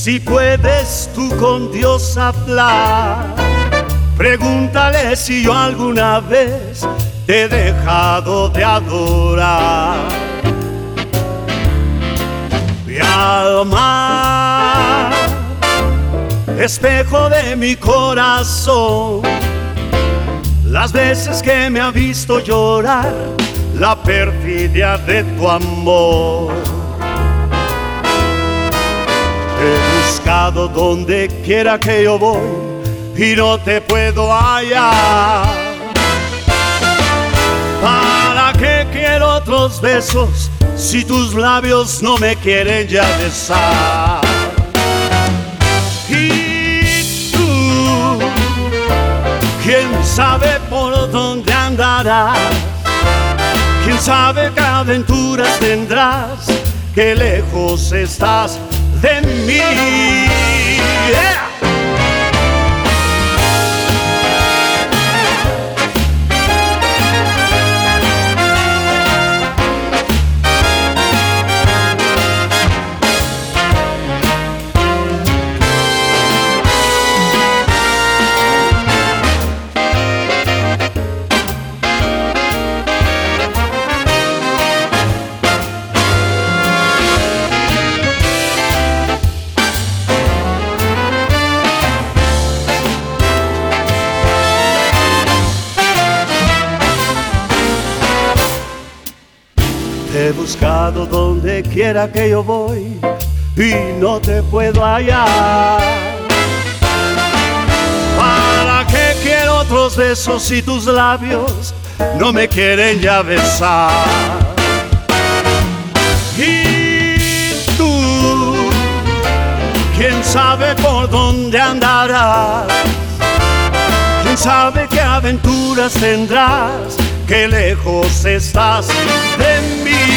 Si puedes tú con Dios hablar, pregúntale si yo alguna vez te he dejado de adorar. Mi alma, espejo de mi corazón, las veces que me ha visto llorar, la perfidia de tu amor. He buscado donde quiera que yo voy y no te puedo hallar. ¿Para qué quiero otros besos si tus labios no me quieren ya besar? Y tú, quién sabe por dónde andarás, quién sabe qué aventuras tendrás, qué lejos estás de mí. Yeah. Te he buscado donde quiera que yo voy y no te puedo hallar. ¿Para qué quiero otros besos si tus labios no me quieren ya besar? Y tú, quién sabe por dónde andarás, quién sabe qué aventuras tendrás, qué lejos estás de mí.